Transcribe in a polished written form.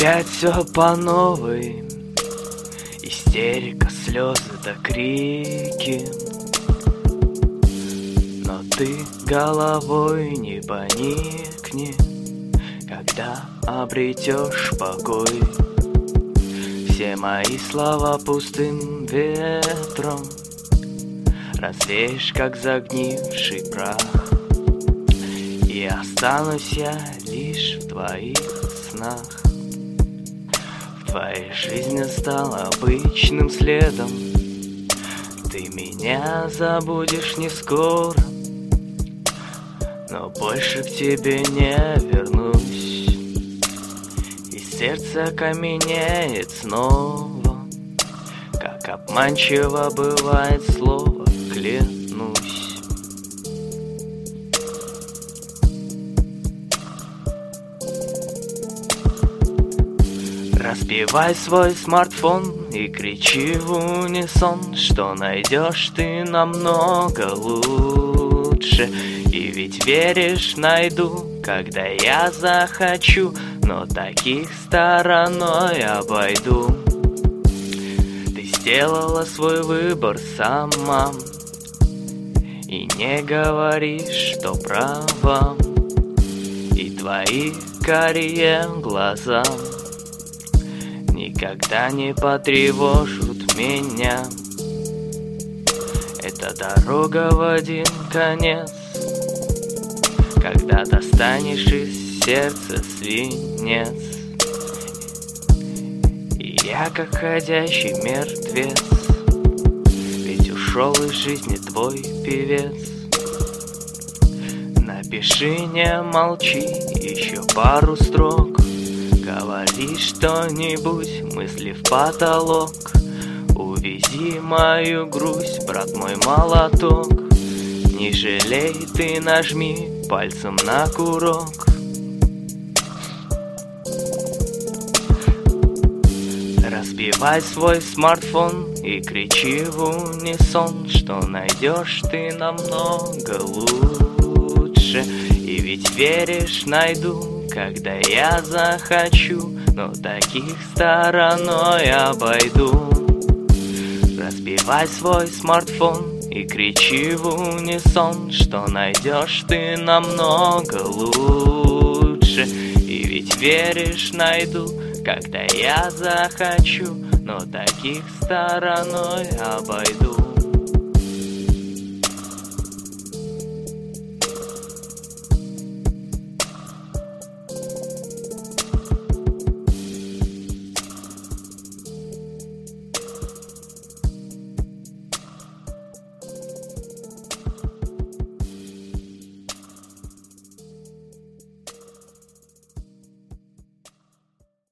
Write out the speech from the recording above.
Опять все по новой. Истерика, слезы да крики. Но ты головой не поникни, когда обретешь покой. Все мои слова пустым ветром развеешь, как загнивший прах. И останусь я лишь в твоих снах. В твоей жизни стал обычным следом. Ты меня забудешь не скоро, но больше к тебе не вернусь. И сердце каменеет снова, как обманчиво бывает слово «клянусь». Разбивай свой смартфон и кричи в унисон, что найдешь ты намного лучше. И ведь веришь, найду, когда я захочу, но таких стороной обойду. Ты сделала свой выбор сама, и не говоришь, что права. И твои карие глаза никогда не потревожат меня. Это дорога в один конец, когда достанешь из сердца свинец. И я как ходящий мертвец, ведь ушел из жизни твой певец. Напиши, не молчи, еще пару строк. Говори что-нибудь, мысли в потолок. Увези мою грусть, брат мой молоток. Не жалей, ты нажми пальцем на курок. Разбивай свой смартфон и кричи в унисон, что найдешь ты намного лучше. И ведь веришь, найду, когда я захочу, но таких стороной обойду. Разбивай свой смартфон и кричи в унисон, что найдешь ты намного лучше. И ведь веришь, найду, когда я захочу, но таких стороной обойду.